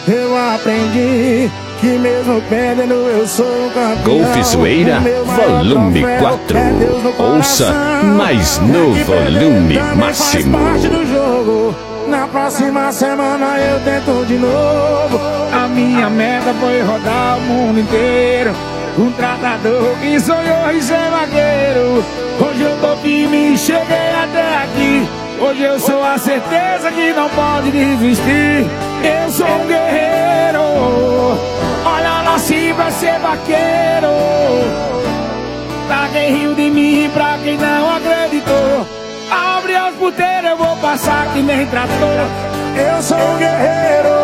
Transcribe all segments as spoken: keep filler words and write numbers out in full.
eu aprendi que mesmo perdendo eu sou um campeão. Golfzoeira Volume quatro. Ouça mais no volume máximo. Faz parte do jogo. Na próxima semana eu tento de novo. A minha meta foi rodar o mundo inteiro. Um tratador que sonhou em ser vaqueiro. Hoje eu tô firme e cheguei até aqui. Hoje eu sou a certeza que não pode desistir. Eu sou um guerreiro. Olha, nasci pra ser vaqueiro. Pra quem riu de mim e pra quem não acreditou. Abre as puteiras, eu vou passar que nem trator. Eu sou um guerreiro.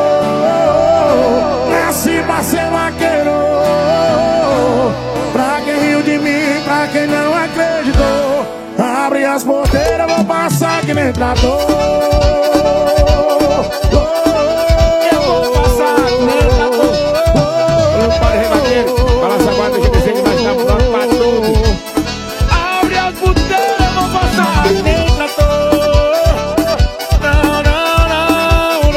Nasci pra ser vaqueiro. Pra quem riu de mim, pra quem não acreditou. Abre as porteiras, vou passar que nem trator. Eu vou passar que nem trator. Eu paro rebater, balança a guarda que deseja mais na mão pra tudo. Abre as porteiras, vou passar que nem trator. Não, não, não,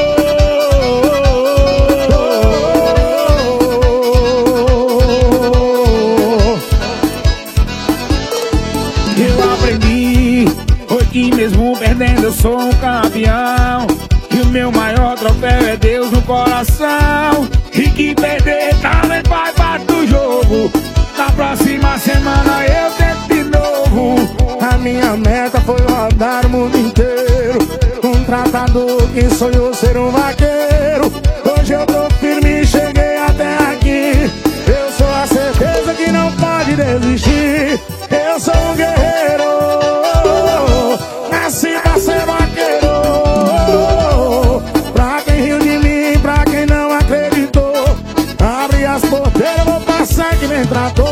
não. Eu aprendi, foi que mesmo perdendo eu sou um campeão. E o meu maior troféu é Deus no coração. E que perder também faz parte do jogo. Na próxima semana eu tento de novo. A minha meta foi rodar o mundo inteiro. Um tratador que sonhou ser um vaqueiro. Hoje eu tô firme e cheguei até aqui. Eu sou a certeza que não pode desistir. Eu sou um guerreiro. Nasci pra ser vaqueiro. Pra quem riu de mim, pra quem não acreditou. Abre as porteiras, vou passar que nem trator.